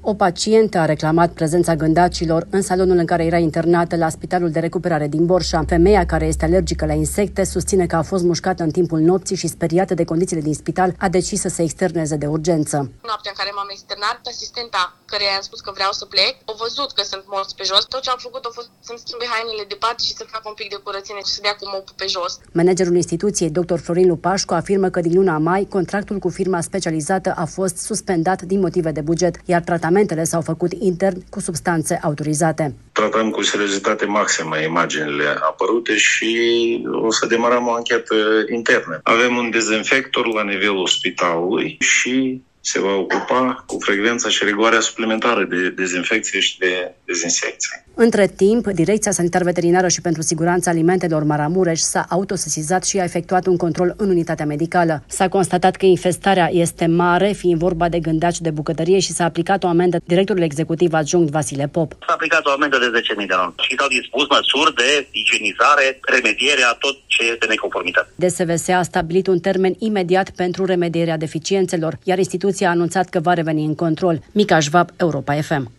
O pacientă a reclamat prezența gândacilor în salonul în care era internată la Spitalul de Recuperare din Borșa. Femeia, care este alergică la insecte, susține că a fost mușcată în timpul nopții și, speriată de condițiile din spital, a decis să se externeze de urgență. Noaptea în care m-am externat, asistenta care i-am spus că vreau să plec, a văzut că sunt morți pe jos. Tot ce am făcut a fost să-mi schimbe hainele de pat și să fac un pic de curățenie și să dea cu mopul pe jos. Managerul instituției, dr. Florin Lupașcu, afirmă că din luna mai contractul cu firma specializată a fost suspendat din motive de buget, iar tratamentele s-au făcut intern cu substanțe autorizate. Tratăm cu seriozitate maximă imaginile apărute și o să demarăm o anchetă internă. Avem un dezinfector la nivelul spitalului și se va ocupa cu frecvența și rigoarea suplimentară de dezinfecție și de dezinsecție. Între timp, Direcția Sanitar-Veterinară și pentru Siguranța Alimentelor Maramureș s-a autosesizat și a efectuat un control în unitatea medicală. S-a constatat că infestarea este mare, fiind vorba de gândaci de bucătărie, și s-a aplicat o amendă directorul executiv adjunct Vasile Pop. S-a aplicat o amendă de 10.000 de lei și s-au dispus măsuri de igienizare, remediere a tot ce este neconformitate. DSVS a stabilit un termen imediat pentru remedierea deficiențelor, iar instituția a anunțat că va reveni în control. Mica Șvab, Europa FM.